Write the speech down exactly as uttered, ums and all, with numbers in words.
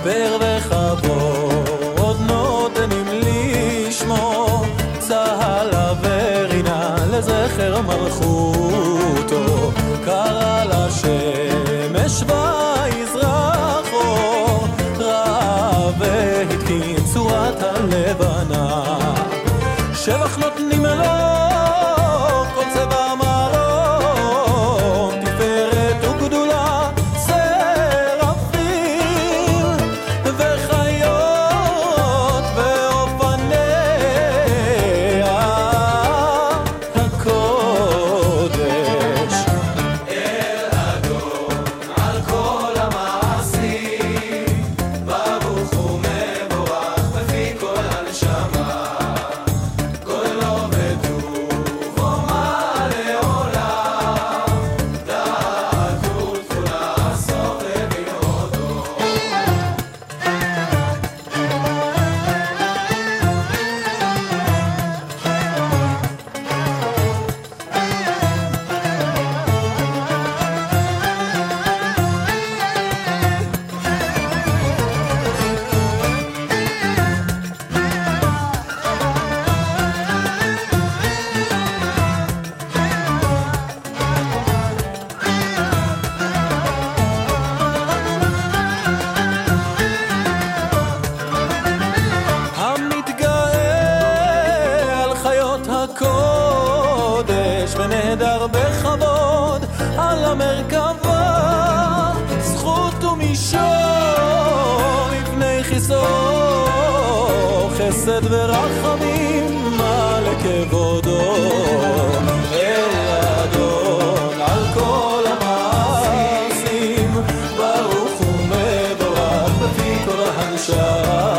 פר וכבוד נותנים לשמו, צהלה ורינה לזכר מלכותו, קרא לשמש ויזרחו, ראה והתקין צורת הלבנה, שבח נותנים לו כל צבע מרום, תפארת וגדולה שרפים וחיות ואופניה הקודש. אל אדון על כל המעשים, ברוך ומבורך בפי כל הנשמה, הקודש ונהדר בכבוד על המרכבה, זכות ומישור לפני חיסו, חסד ורחמים על כבודו. אל אדון על כל המעשים, ברוך ומבורך בפי כל הנשמה.